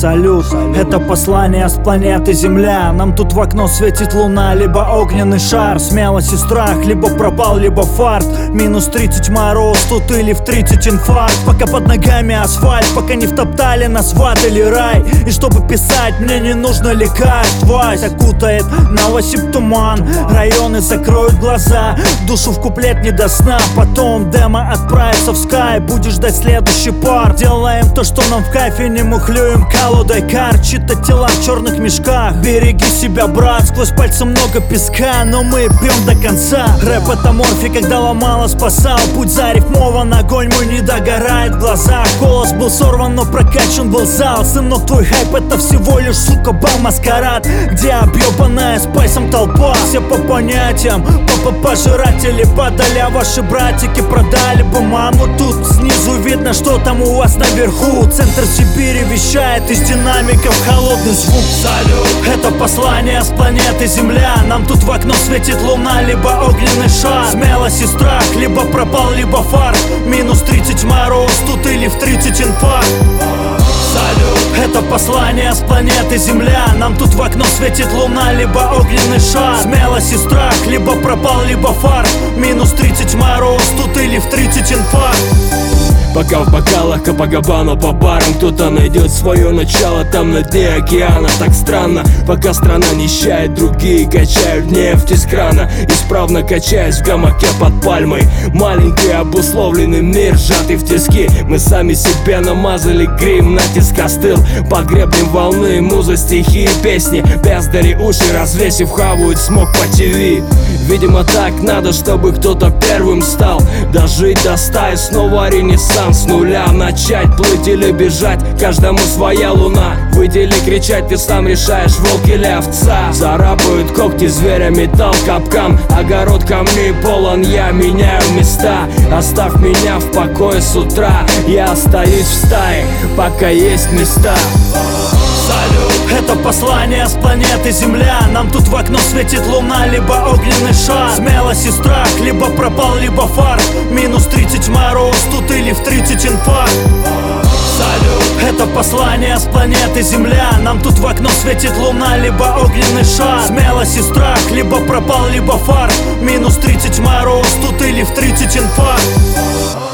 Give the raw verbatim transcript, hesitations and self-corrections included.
Салют, это послание с планеты Земля. Нам тут в окно светит луна, либо огненный шар. Смелость и страх, либо пропал, либо фарт. Минус тридцать мороз тут или в тридцать инфаркт. Пока под ногами асфальт, пока не втоптали нас в ад или рай. И чтобы писать, мне не нужно лекарств. Вась окутает новосиб туман, районы закроют глаза, душу в куплет не до сна. Потом демо отправится в скай, будешь ждать следующий пар. Делаем то, что нам в кайфе, не мухлюем колодой карт. Читать тела в черных мешках. Береги себя, брат, сквозь пальцы много песка, но мы пьем до конца. Рэп это морфий, когда ломало, спасал. Путь зарифмован, огонь мой не догорает в глазах. Голос был сорван, но прокачан был зал. Сынок, твой хайп это всего лишь, сука, бал-маскарад, где объебанная спайсом толпа. Все по понятиям, папа-пожиратели падали, а ваши братики продали бы маму. Тут снизу видно, что там у вас наверху. Центр Сибири вещает из динамиков холодный звук. Салют, это послание с планеты Земля. Нам тут в окно светит луна, либо огненный шар. Смелость и страх, либо пропал, либо фарт. Минус тридцать мороз тут или в тридцать инфаркт. Салют, это послание с планеты Земля. Нам тут в окно светит луна, либо огненный шар. Смелость и страх, либо пропал, либо фарт. Минус тридцать мороз тут или в тридцать инфаркт. Пока в бокалах Копакабана по барам кто-то найдет свое начало там на дне океана. Так странно, пока страна нищает, другие качают нефть из крана, исправно качаясь в гамаке под пальмой. Маленький обусловленный мир, сжатый в тиски. Мы сами себе намазали грим, натиск остыл. Под гребнем волны, муза, стихи и песни. Бездари уши развесив, хавают смог по ТВ. Видимо так надо, чтобы кто-то первым стал. Дожить до ста и снова ренессанс. С нуля начать, плыть или бежать, каждому своя луна. Выйти или кричать, ты сам решаешь, волк или овца. Царапают когти зверя, металл, капкан. Огород камней полон, я меняю места. Оставь меня в покое с утра, я остаюсь в стае, пока есть места. Салют, это послание с планеты Земля. Нам тут в окно светит луна, либо огненный шар. Смелость и страх, либо пропал, либо фарт. Минус тридцать мороз тут или в тридцать инфаркт. Салют, это послание с планеты Земля. Нам тут в окно светит луна, либо огненный шар. Смелость и страх, либо пропал, либо фарт. Минус тридцать мороз тут или в тридцать инфаркт.